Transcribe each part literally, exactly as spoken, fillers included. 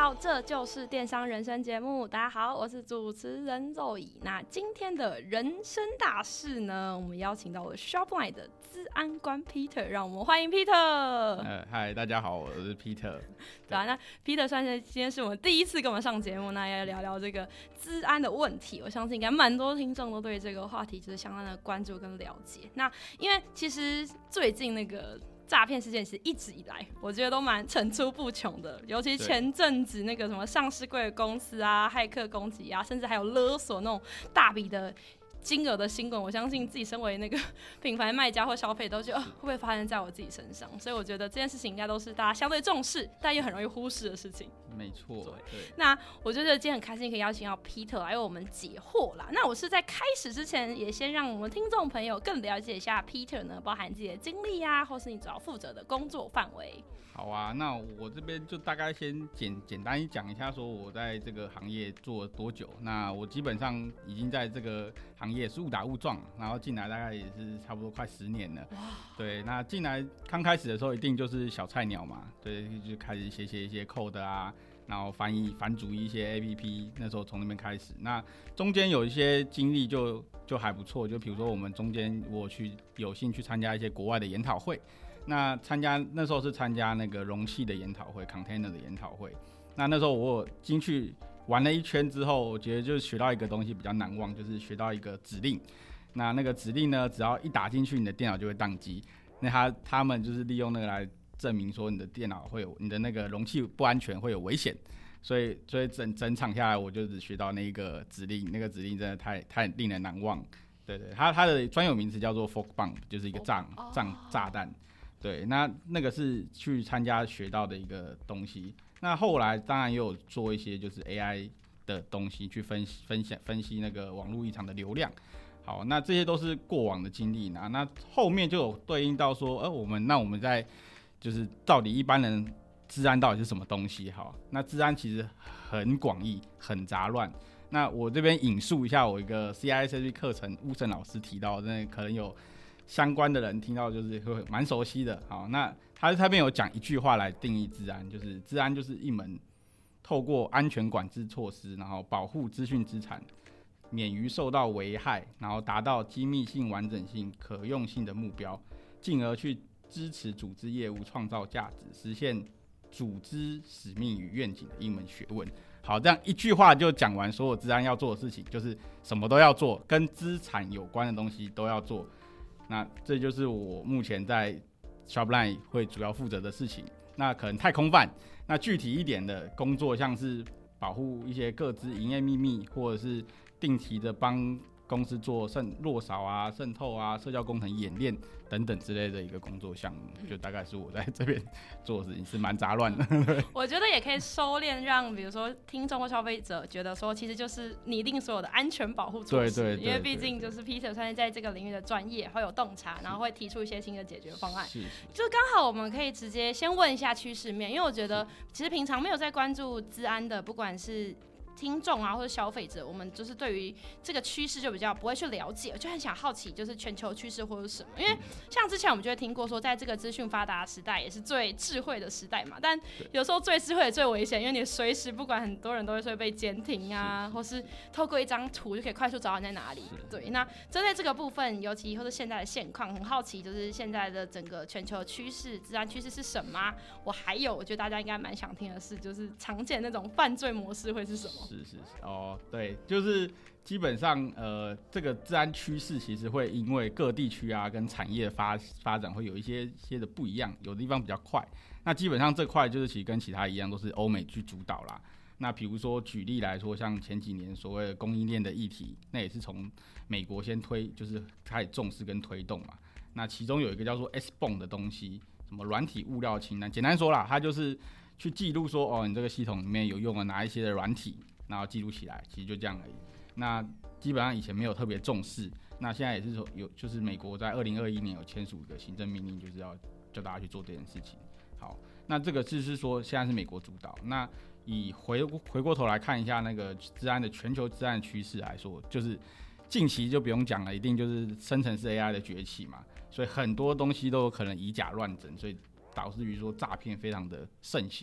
到这就是电商人生节目，大家好，我是主持人Zoe。那今天的人生大事呢，我们邀请到了 Shopline 的资安官 Peter， 让我们欢迎 Peter。 呃，嗨，大家好，我是 Peter。 对啊，那 Peter 算是今天是我们第一次跟我们上节目，那要聊聊这个资安的问题。我相信应该蛮多听众都对这个话题就是相当的关注跟了解。那因为其实最近那个诈骗事件是一直以来，我觉得都蛮层出不穷的，尤其前阵子那个什么上市柜的公司啊、骇客攻击啊，甚至还有勒索那种大笔的金额的新闻，我相信自己身为那个品牌卖家或消费都觉得、呃、会不会发生在我自己身上？所以我觉得这件事情应该都是大家相对重视，但又很容易忽视的事情。 没错，对。 那我觉得今天很开心可以邀请到 Peter 来为我们解惑啦。那我是在开始之前，也先让我们听众朋友更了解一下 Peter 呢，包含自己的经历啊，或是你主要负责的工作范围。 好啊，那我这边就大概先简简单讲一下，说我在这个行业做了多久。那我基本上已经在这个行业是误打误撞，然后进来大概也是差不多快十年了。对，那进来刚开始的时候一定就是小菜鸟嘛，对，就开始写写一些 code 啊，然后翻译反组一些 A P P， 那时候从那边开始。那中间有一些经历就就还不错，就比如说我们中间我去有幸去参加一些国外的研讨会。那参加那时候是参加那个容器的研讨会 ，container 的研讨会。那那时候我进去玩了一圈之后，我觉得就是学到一个东西比较难忘，就是学到一个指令。那那个指令呢，只要一打进去，你的电脑就会宕机。那他他们就是利用那个来证明说你的电脑会有你的那个容器不安全，会有危险。所以所以整整场下来，我就只学到那一个指令，那个指令真的太太令人难忘。对对，它它的专有名词叫做 fork bomb， 就是一个炸炸炸弹。对，那那个是去参加学到的一个东西。那后来当然也有做一些就是 A I 的东西，去分析分析分析那个网络异常的流量。好，那这些都是过往的经历呢。那后面就有对应到说，呃，我们那我们在就是到底一般人治安到底是什么东西？好，那治安其实很广义，很杂乱。那我这边引述一下我一个 C I S P 课程，巫胜老师提到，那可能有相关的人听到就是会蛮熟悉的。好，那他这边有讲一句话来定义治安，就是治安就是一门透过安全管制措施，然后保护资讯资产免于受到危害，然后达到机密性、完整性、可用性的目标，进而去支持组织业务创造价值，实现组织使命与愿景的一门学问。好，这样一句话就讲完所有治安要做的事情，就是什么都要做，跟资产有关的东西都要做。那这就是我目前在 Shopline 会主要负责的事情。那可能太空泛，那具体一点的工作，像是保护一些个资营业秘密，或者是定期的帮公司做渗落扫啊、渗透啊、社交工程演练等等之类的一个工作项目，就大概是我在这边做的事情，是蛮杂乱的。 我觉得也可以收敛，让比如说听众或消费者觉得说，其实就是拟定所有的安全保护措施。对对对对，因为毕竟就是 Peter 算是在这个领域的专业，会有洞察，然后会提出一些新的解决方案。是是是，就刚好我们可以直接先问一下趋势面，因为我觉得其实平常没有在关注资安的，不管是听众啊，或者消费者，我们就是对于这个趋势就比较不会去了解，就很想好奇，就是全球趋势或者是什么。因为像之前我们就会听过说，在这个资讯发达的时代，也是最智慧的时代嘛。但有时候最智慧也最危险，因为你随时不管很多人都会被监听啊，或是透过一张图就可以快速找到你在哪里。对，那针对这个部分，尤其或是现在的现况，很好奇，就是现在的整个全球趋势、治安趋势是什么？我还有，我觉得大家应该蛮想听的是，就是常见那种犯罪模式会是什么？ 是是是，哦，对，就是基本上，呃，这个治安趋势其实会因为各地区啊跟产业发发展会有一些些的不一样，有的地方比较快。那基本上这块就是其实跟其他一样，都是欧美去主导啦。那比如说举例来说，像前几年所谓的供应链的议题，那也是从美国先推，就是开始重视跟推动嘛。那其中有一个叫做 S B O N 的东西，什么软体物料清单，简单说啦，它就是去记录说，哦，你这个系统里面有用了哪一些的软体。然后记录起来，其实就这样而已。那基本上以前没有特别重视，那现在也是说有，就是美国在二零二一年有签署一个行政命令，就是要叫大家去做这件事情。好，那这个就是说现在是美国主导。那以回回过头来看一下那个治安的全球治安的趋势来说，就是近期就不用讲了，一定就是生成式 A I 的崛起嘛，所以很多东西都有可能以假乱真，所以导致于说诈骗非常的盛行。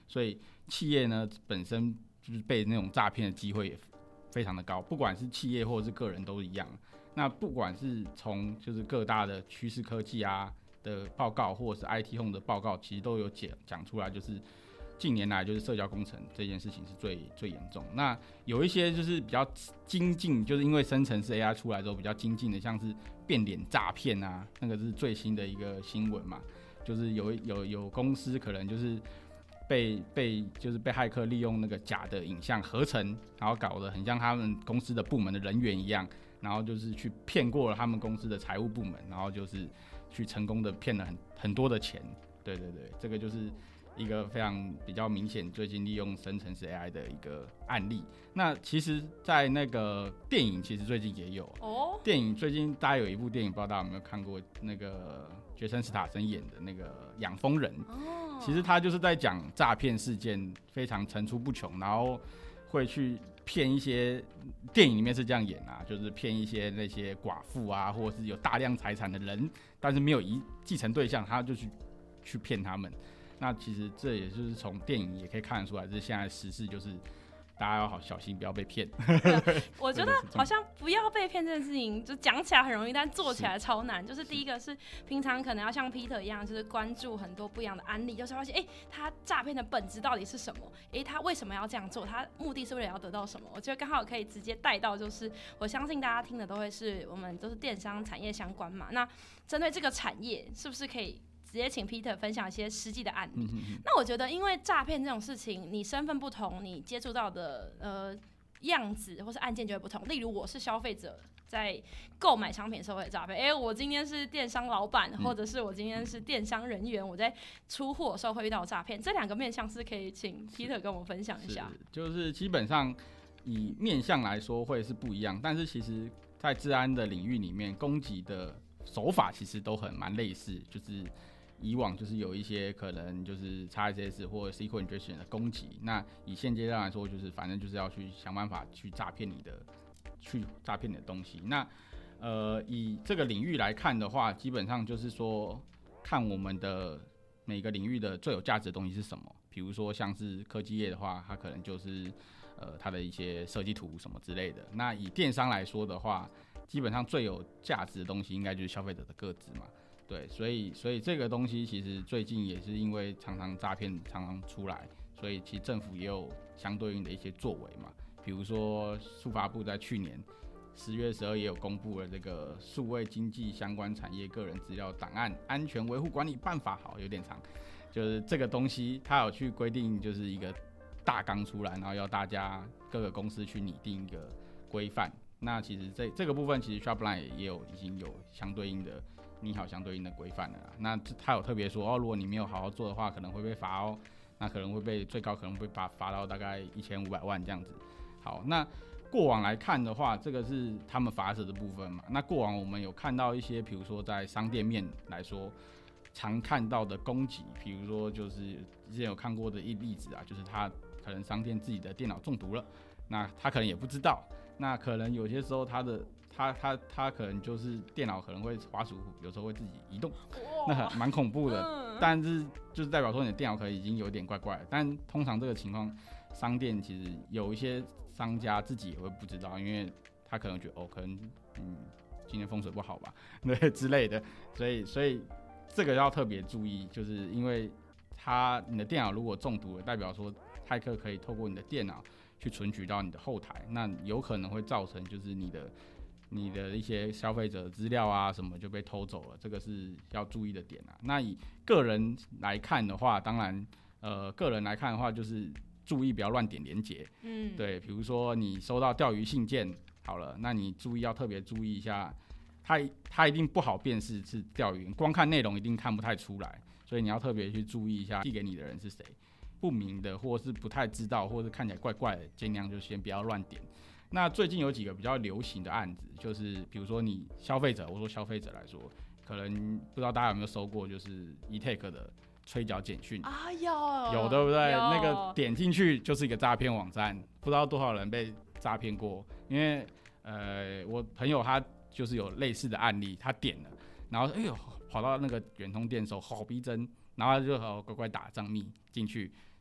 所以企业呢本身就是被那种诈骗的机会也非常的高，不管是企业或者是个人都一样。那不管是从就是各大的趋势科技啊的报告，或者是 I T Home 的报告，其实都有讲出来，就是近年来就是社交工程这件事情是最最严重。那有一些就是比较精进，就是因为生成式 A I 出来之后比较精进的，像是变脸诈骗啊，那个是最新的一个新闻嘛，就是有有有公司可能就是被被就是被骇客利用那个假的影像合成，然后搞得很像他们公司的部门的人员一样，然后就是去骗过了他们公司的财务部门，然后就是去成功的骗了很很多的钱。对对对，这个就是一个非常比较明显最近利用生成式 A I 的一个案例。那其实在那个电影其实最近也有哦，电影最近大家有一部电影不知道大家有没有看过，那个杰森斯坦森演的那个养蜂人哦，其实他就是在讲诈骗事件非常层出不穷，然后会去骗一些，电影里面是这样演啊，就是骗一些那些寡妇啊，或者是有大量财产的人，但是没有遗继承对象，他就去去骗他们。那其实这也就是从电影也可以看得出来，这现在时事就是大家要好小心，不要被骗。 我觉得好像不要被骗这件事情，就讲起来很容易，但做起来超难。就是第一个是平常可能要像 Peter 一样，就是关注很多不一样的案例，就是发现哎，他诈骗的本质到底是什么？哎，他为什么要这样做？他目的是为了要得到什么？我觉得刚好可以直接带到，就是我相信大家听的都会是我们都是电商产业相关嘛。那针对这个产业，是不是可以直接请 Peter 分享一些实际的案例？嗯嗯，那我觉得，因为诈骗这种事情，你身份不同，你接触到的呃样子或是案件就会不同。例如，我是消费者，在购买商品的时候会诈骗。哎、欸，我今天是电商老板，或者是我今天是电商人员，我在出货的时候会遇到诈骗。这两个面向是可以请 Peter 跟我们分享一下。 是，就是基本上以面向来说会是不一样，但是其实在治安的领域里面，攻击的手法其实都很蛮类似，就是以往就是有一些可能就是 X S S 或 S Q L injection 的攻击，那以现阶段来说，就是反正就是要去想办法去诈骗你的，去诈骗你的东西。那呃，以这个领域来看的话，基本上就是说，看我们的每个领域的最有价值的东西是什么。比如说像是科技业的话，它可能就是呃它的一些设计图什么之类的。那以电商来说的话，基本上最有价值的东西应该就是消费者的个资嘛。对，所以所以这个东西其实最近也是因为常常诈骗常常出来，所以其实政府也有相对应的一些作为嘛。比如说数发部在去年十月十二也有公布了这个数位经济相关产业个人资料档案安全维护管理办法，好有点长，就是这个东西它有去规定，就是一个大纲出来，然后要大家各个公司去拟定一个规范。那其实这这个部分其实 Shopline 也有已经有相对应的拟好相对应的规范了啦。那他有特别说哦，如果你没有好好做的话，可能会被罚哦，那可能会被最高可能会被罚到大概一千五百万这样子。好，那过往来看的话，这个是他们罚则的部分嘛。那过往我们有看到一些，比如说在商店面来说，常看到的攻击，比如说就是之前有看过的一例子啊，就是他可能商店自己的电脑中毒了，那他可能也不知道，那可能有些时候他的他他他可能就是电脑可能会滑鼠，有时候会自己移动，那蛮恐怖的。嗯、但是就是代表说你的电脑可能已经有点怪怪的，但通常这个情况，商店其实有一些商家自己也会不知道，因为他可能觉得哦，可能嗯今天风水不好吧，对之类的，所以所以这个要特别注意，就是因为他你的电脑如果中毒了，代表说骇客可以透过你的电脑去存取到你的后台，那有可能会造成就是你的你的一些消费者资料啊什么就被偷走了，这个是要注意的点啊。那以个人来看的话，当然呃个人来看的话就是注意不要乱点连结，嗯，对，比如说你收到钓鱼信件，好了，那你注意要特别注意一下，它它一定不好辨识是钓鱼，光看内容一定看不太出来，所以你要特别去注意一下寄给你的人是谁，不明的或是不太知道或是看起来怪怪的，尽量就先不要乱点。那最近有几个比较流行的案子，就是比如说你消费者，我说消费者来说，可能不知道大家有没有收过，就是 eTake 的催缴简讯啊，有有对不对？那个点进去就是一个诈骗网站，不知道多少人被诈骗过。因为呃，我朋友他就是有类似的案例，他点了，然后哎呦跑到那个远通店收好逼真，然后他就好乖乖打账密进去，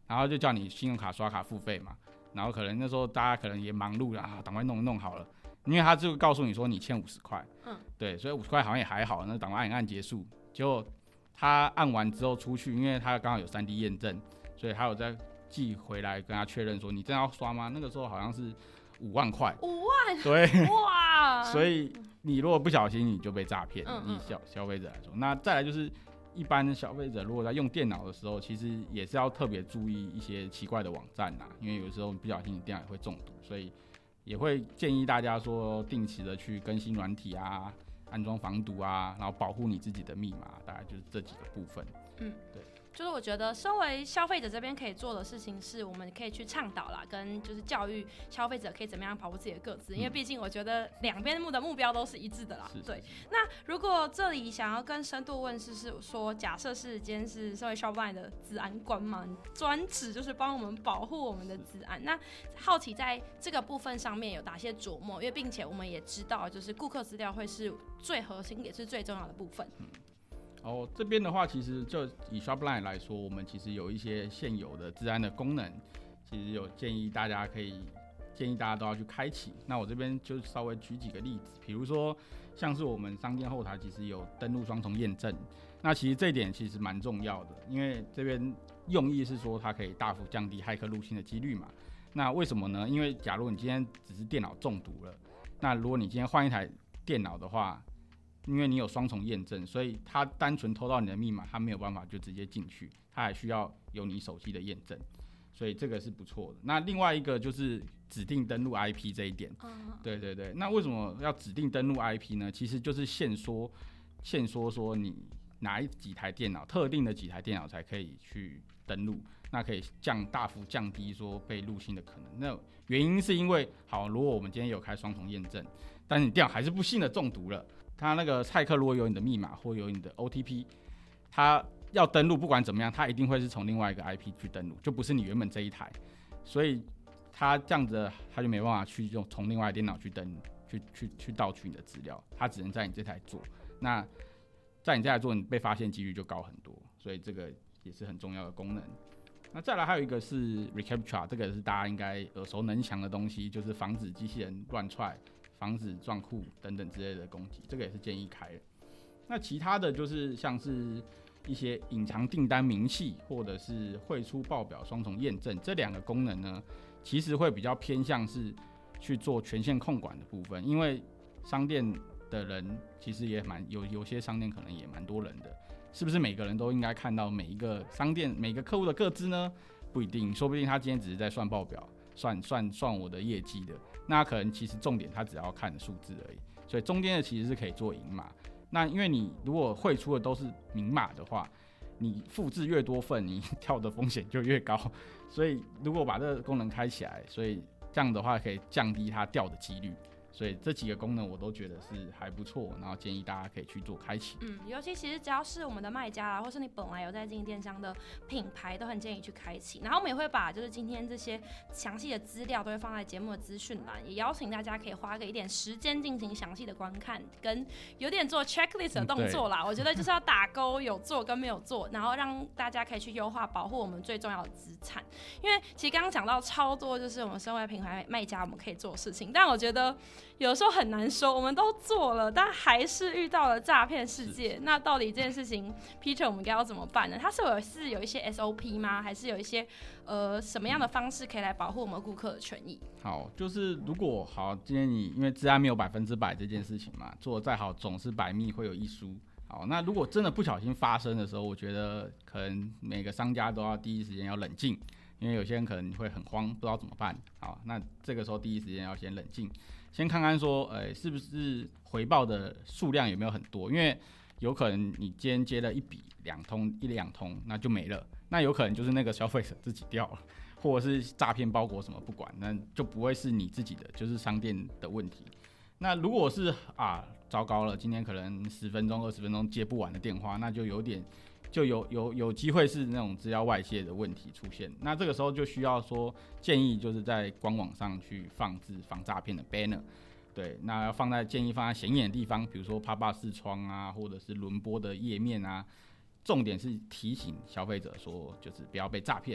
然后就叫你信用卡刷卡付费嘛，然后可能那时候大家可能也忙碌了啊，赶快弄弄好了，因为他就告诉你说你欠五十块，嗯，对，所以五十块好像也还好，那赶快按一按结束，结果他按完之后出去，因为他刚好有 三 D 验证，所以他有再寄回来跟他确认说你真的要刷吗？那个时候好像是五万块， 五万， 对， 哇， 所以你如果不小心你就被诈骗，嗯嗯，以消消费者来说，那再来就是一般的消费者如果在用电脑的时候，其实也是要特别注意一些奇怪的网站啦，因为有时候不小心你电脑也会中毒，所以也会建议大家说定期的去更新软体啊，安装防毒啊，然后保护你自己的密码，大概就是这几个部分。嗯，对。 就是我觉得身为消费者这边可以做的事情是，我们可以去倡导啦，跟就是教育消费者可以怎么样保护自己的个资，因为毕竟我觉得两边的目标都是一致的啦。对。那如果这里想要更深度问，是是说，假设是今天是身为 Shopline 的资安官嘛，专职就是帮我们保护我们的资安。那好奇在这个部分上面有哪些琢磨？因为并且我们也知道，就是顾客资料会是最核心也是最重要的部分。嗯哦，这边的话，其实就以 Shopline 来说，我们其实有一些现有的资安的功能，其实有建议大家可以建议大家都要去开启。那我这边就稍微举几个例子，比如说像是我们商店后台其实有登录双重验证，那其实这一点其实蛮重要的，因为这边用意是说它可以大幅降低骇客入侵的几率嘛。那为什么呢？因为假如你今天只是电脑中毒了，那如果你今天换一台电脑的话，因为你有双重验证，所以他单纯偷到你的密码，他没有办法就直接进去，他还需要有你手机的验证，所以这个是不错的。那另外一个就是指定登录 I P 这一点，对对对。那为什么要指定登录 I P 呢？其实就是限缩，限缩说你哪一几台电脑，特定的几台电脑才可以去登录，那可以降大幅降低说被入侵的可能。那原因是因为，好，如果我们今天有开双重验证，但是你电脑还是不幸的中毒了。他那个骇客如果有你的密码或有你的 O T P， 他要登录，不管怎么样，他一定会是从另外一个 I P 去登录，就不是你原本这一台，所以他这样子他就没办法去用从另外电脑去登去去去盗取你的资料，他只能在你这台做。那在你这台做，你被发现几率就高很多，所以这个也是很重要的功能。那再来还有一个是 reCAPTCHA， 这个是大家应该耳熟能详的东西，就是防止机器人乱踹。防止撞库等等之类的攻击，这个也是建议开的。那其他的就是像是一些隐藏订单明细或者是汇出报表双重验证这两个功能呢，其实会比较偏向是去做权限控管的部分，因为商店的人其实也蛮有有些商店可能也蛮多人的，是不是每个人都应该看到每一个商店每个客户的个资呢？不一定，说不定他今天只是在算报表，算算算我的业绩的。那可能其实重点他只要看数字而已，所以中间的其实是可以做银码。那因为你如果汇出的都是明码的话，你复制越多份，你跳的风险就越高。所以如果把这个功能开起来，所以这样的话可以降低它掉的几率。所以这几个功能我都觉得是还不错，然后建议大家可以去做开启。 嗯，尤其其实只要是我们的卖家啦，或是你本来有在经营电商的品牌，都很建议去开启。然后我们也会把就是今天这些详细的资料都会放在节目的资讯栏，也邀请大家可以花个一点时间进行详细的观看，跟有点做 checklist 的动作啦。嗯、我觉得就是要打勾有做跟没有做，然后让大家可以去优化保护我们最重要的资产。因为其实刚刚讲到超多，就是我们身为品牌卖家我们可以做的事情，但我觉得有时候很难说，我们都做了，但还是遇到了诈骗事件。那到底这件事情 ，Peter 我们该要怎么办呢？它是有是有一些 S O P 吗？还是有一些呃什么样的方式可以来保护我们顾客的权益？ 好，就是如果好，今天你因为治安没有百分之百这件事情嘛，做得再好总是百密会有一疏。好，那如果真的不小心发生的时候，我觉得可能每个商家都要第一时间要冷静，因为有些人可能会很慌，不知道怎么办。好，那这个时候第一时间要先冷静。先看看说，呃、欸，是不是回报的数量有没有很多？因为有可能你今天接了一笔两通一两通，那就没了。那有可能就是那个消费者自己掉了，或者是诈骗包裹什么不管，那就不会是你自己的，就是商店的问题。那如果是啊，糟糕了，今天可能十分钟、二十分钟接不完的电话，那就有点。就有有有机会是那种资料外泄的问题出现，那这个时候就需要说建议就是在官网上去放置防诈骗的 banner， 对，那要放在建议放在显眼的地方，比如说啪啪视窗啊，或者是轮播的页面啊，重点是提醒消费者说就是不要被诈骗，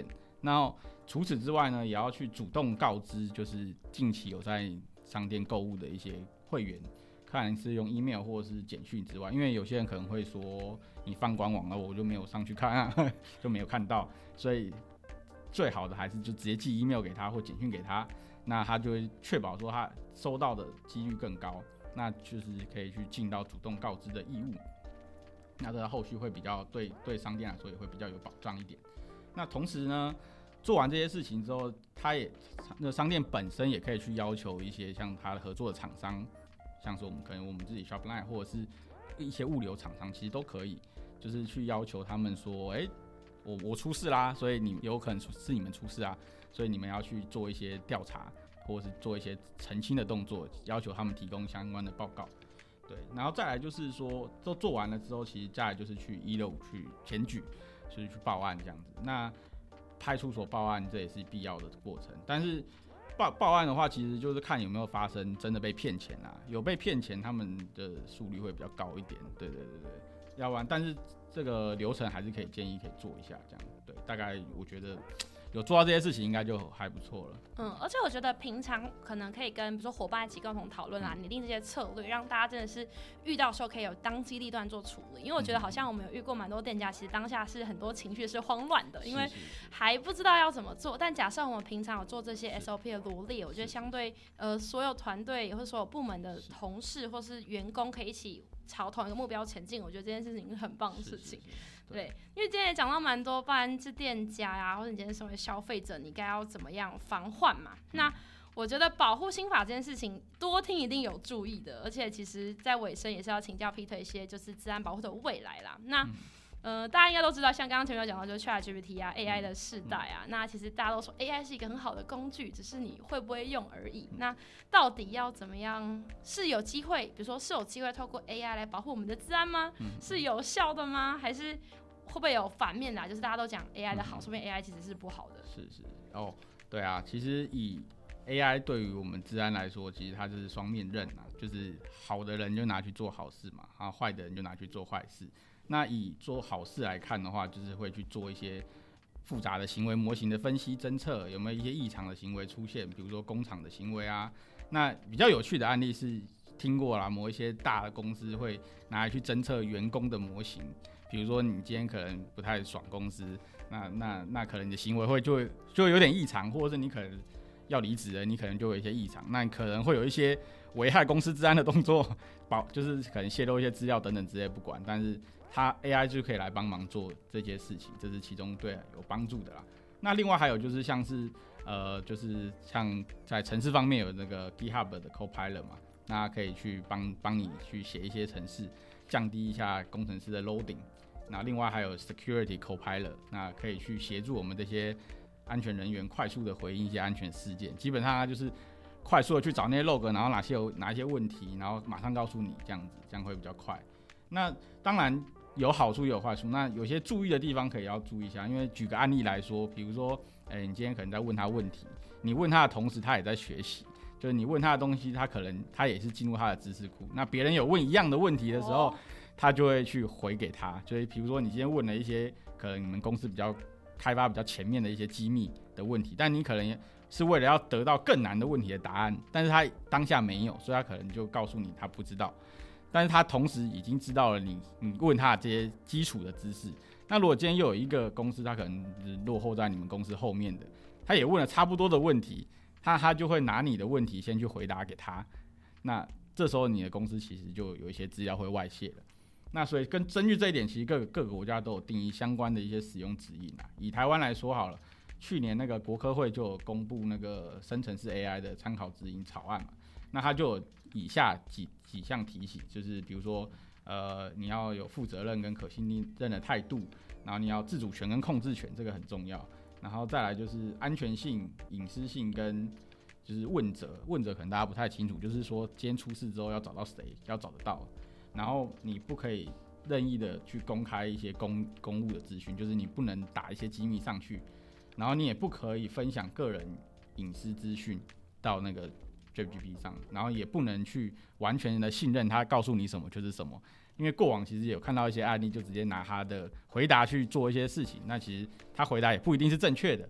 然后除此之外呢，也要去主动告知，就是近期有在商店购物的一些会员，看是用 email 或者是简讯之外，因为有些人可能会说你放官网了，我就没有上去看啊，就没有看到，所以最好的还是就直接寄 email 给他或简讯给他，那他就会确保说他收到的几率更高，那就是可以去尽到主动告知的义务。那这后续会比较对对商店来说也会比较有保障一点。那同时呢，做完这些事情之后，他也那商店本身也可以去要求一些像他的合作的厂商，像是我们可能我们自己 Shopline 或者是一些物流厂商，其实都可以，就是去要求他们说，哎、欸，我我出事啦，所以你有可能是你们出事啊，所以你们要去做一些调查，或者是做一些澄清的动作，要求他们提供相关的报告。对，然后再来就是说，都做完了之后，其实再来就是去一六五去检举，就是去报案这样子。那派出所报案这也是必要的过程，但是报报案的话，其实就是看有没有发生真的被骗钱啦。有被骗钱，他们的数率会比较高一点。对对对对，要不然，但是这个流程还是可以建议可以做一下这样。对，大概我觉得有做到这些事情，应该就还不错了。 嗯，而且我觉得平常可能可以跟比如说伙伴一起共同讨论啊，拟定这些策略，让大家真的是遇到的时候可以有当机立断做处理。因为我觉得好像我们有遇过蛮多店家，其实当下是很多情绪是慌乱的，因为还不知道要怎么做。但假设我们平常有做这些 S O P 的罗列，我觉得相对呃所有团队或者所有部门的同事或是员工可以一起朝同一个目标前进，我觉得这件事情是很棒的事情。是是是对，因为今天也讲到蛮多，不然是店家呀、啊，或者你今天身为消费者，你该要怎么样防患嘛？那我觉得保护心法这件事情，多听一定有注意的，而且其实在尾声也是要请教 Peter 一些就是治安保护的未来啦。那呃，大家应该都知道，像刚刚前面有讲到，就是 ChatGPT 啊 ，A I 的世代啊，那其实大家都说 A I 是一个很好的工具，只是你会不会用而已。那到底要怎么样是有机会，比如说是有机会透过 A I 来保护我们的治安吗？是有效的吗？还是会不会有反面的、啊？就是大家都讲 A I 的好，说不定 A I 其实是不好的。 是是哦，对啊，其实以 A I 对于我们治安来说，其实它就是双面刃啊，就是好的人就拿去做好事嘛，然后坏的人就拿去做坏事。那以做好事来看的话，就是会去做一些复杂的行为模型的分析侦测，有没有一些异常的行为出现，比如说工厂的行为啊。那比较有趣的案例是听过啦，某一些大的公司会拿来去侦测员工的模型，比如说你今天可能不太爽公司，那那那可能你的行为会就会就会有点异常，或者是你可能要离职了，你可能就有一些异常，那你可能会有一些危害公司治安的动作，保就是可能泄露一些资料等等之类不管，但是它 A I 就可以来帮忙做这些事情，这是其中对有帮助的啦。那另外还有就是像是呃，就是像在程式方面有那个 GitHub 的 Copilot 嘛，那可以去帮帮你去写一些程式，降低一下工程师的 loading。那另外还有 Security Copilot， 那可以去协助我们这些安全人员快速的回应一些安全事件。基本上它就是快速的去找那些 log， 然后哪些有哪一些问题，然后马上告诉你，这样子这样会比较快。那当然有好处也有坏处，那有些注意的地方可以要注意一下。因为举个案例来说，比如说，哎、欸，你今天可能在问他问题，你问他的同时，他也在学习，就是你问他的东西，他可能他也是进入他的知识库。那别人有问一样的问题的时候，哦、他就会去回给他。就是比如说，你今天问了一些可能你们公司比较开发比较前面的一些机密的问题，但你可能是为了要得到更难的问题的答案，但是他当下没有，所以他可能就告诉你他不知道。但是他同时已经知道了你你问他的这些基础的知识。那如果今天又有一个公司，他可能是落后在你们公司后面的，他也问了差不多的问题，他他就会拿你的问题先去回答给他。那这时候你的公司其实就有一些资料会外泄了。那所以跟根据这一点，其实各个各个国家都有定义相关的一些使用指引啊。以台湾来说好了，去年那个国科会就有公布那个生成式 A I 的参考指引草案嘛，那它就有以下几几项提醒，就是比如说，呃，你要有负责任跟可信任的态度，然后你要自主权跟控制权，这个很重要。然后再来就是安全性、隐私性跟就是问责，问责可能大家不太清楚，就是说今天出事之后要找到谁，要找得到。然后你不可以任意的去公开一些公公务的资讯，就是你不能打一些机密上去，然后你也不可以分享个人隐私资讯到那个ChatGPT 上，然后也不能去完全的信任他告诉你什么就是什么，因为过往其实有看到一些案例，就直接拿他的回答去做一些事情，那其实他回答也不一定是正确的，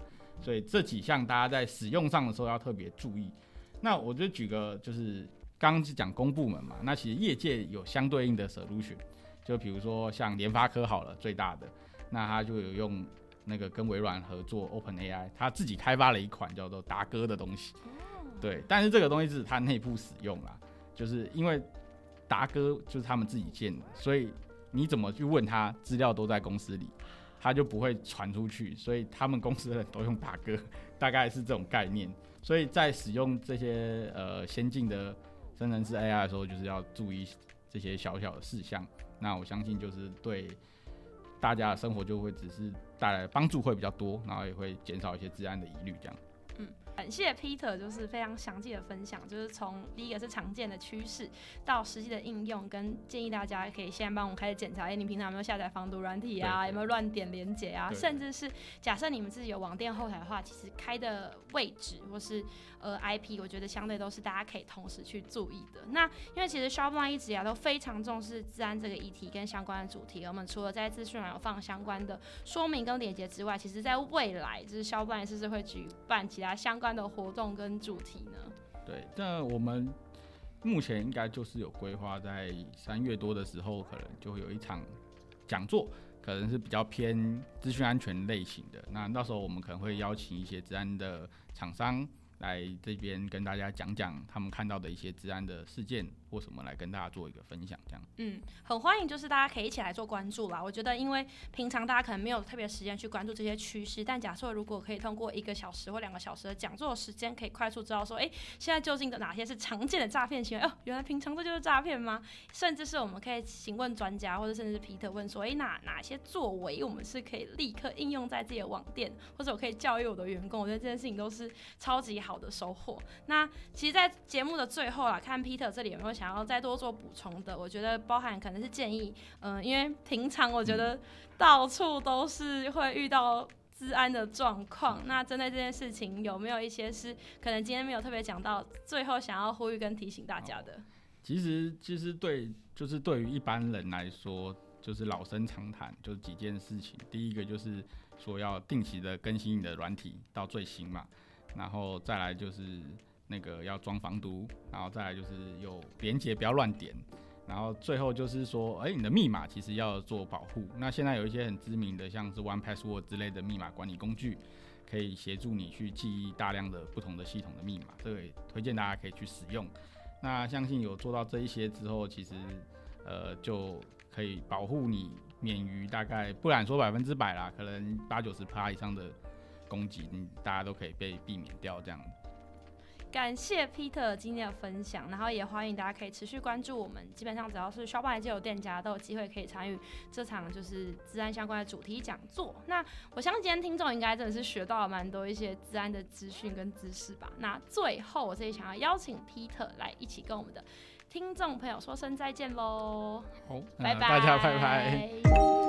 所以这几项大家在使用上的时候要特别注意。那我就举个，就是刚刚是讲公部门嘛，那其实业界有相对应的 solution， 就比如说像联发科好了，最大的，那他就有用那个跟微软合作 OpenAI， 他自己开发了一款叫做达哥的东西，对，但是这个东西是他内部使用啦，就是因为达哥就是他们自己建的，所以你怎么去问他，资料都在公司里，他就不会传出去，所以他们公司的人都用达哥，大概是这种概念。所以在使用这些呃先进的生成式 A I 的时候，就是要注意这些小小的事项。那我相信就是对大家的生活就会只是带来帮助会比较多，然后也会减少一些治安的疑虑这样。 嗯，感谢 Peter 就是非常详细的分享，就是从第一个是常见的趋势到实际的应用，跟建议大家可以现在帮我们开始检查，哎，你平常有没有下载防毒软体啊，有没有乱点连结啊，甚至是假设你们自己有网店后台的话，其实开的位置或是呃 I P， 我觉得相对都是大家可以同时去注意的。那因为其实 Shopline 一直以来都非常重视治安这个议题跟相关的主题，我们除了在资讯栏有放相关的说明跟连结之外，其实在未来就是 Shopline 是不是会举办其他相关的活动跟主题呢？ 对，那我们目前应该就是有规划，在三月多的时候，可能就会有一场讲座，可能是比较偏资讯安全类型的。那到时候我们可能会邀请一些治安的厂商来这边跟大家讲讲他们看到的一些治安的事件或什么，来跟大家做一个分享这样。 嗯，很欢迎就是大家可以一起来做关注啦。我觉得因为平常大家可能没有特别时间去关注这些趋势，但假设如果可以通过一个小时或两个小时的讲座的时间，可以快速知道说，哎，现在究竟的哪些是常见的诈骗行为？哦，原来平常这就是诈骗吗？甚至是我们可以询问专家，或者甚至是 Peter 问说，哎，哪哪些作为我们是可以立刻应用在自己的网店，或者我可以教育我的员工？我觉得这件事情都是超级好的收获。那其实，在节目的最后啦，看 Peter 这里有没有想要再多做补充的？我觉得包含可能是建议，嗯、呃，因为平常我觉得到处都是会遇到治安的状况，那针对这件事情，有没有一些是可能今天没有特别讲到，最后想要呼吁跟提醒大家的？ 其实，其实对，就是对于一般人来说，就是老生常谈，就是几件事情。第一个就是说要定期的更新你的软体到最新嘛。然后再来就是那个要装防毒，然后再来就是有连结不要乱点，然后最后就是说，哎，你的密码其实要做保护。那现在有一些很知名的，像是 one password 之类的密码管理工具，可以协助你去记忆大量的不同的系统的密码，这个也推荐大家可以去使用。那相信有做到这一些之后，其实呃就可以保护你免于大概不敢说百分之百啦，可能八九十趴以上的攻击，大家都可以被避免掉这样。 感谢 Peter 今天的分享，然后也欢迎大家可以持续关注我们，基本上只要是 Shopline 就有店家都有机会可以参与这场就是治安相关的主题讲座。那我相信今天听众应该真的是学到了蛮多一些治安的资讯跟知识吧。那最后我这里想要邀请 Peter 来一起跟我们的听众朋友说声再见喽。 好， 拜拜， 大家拜拜。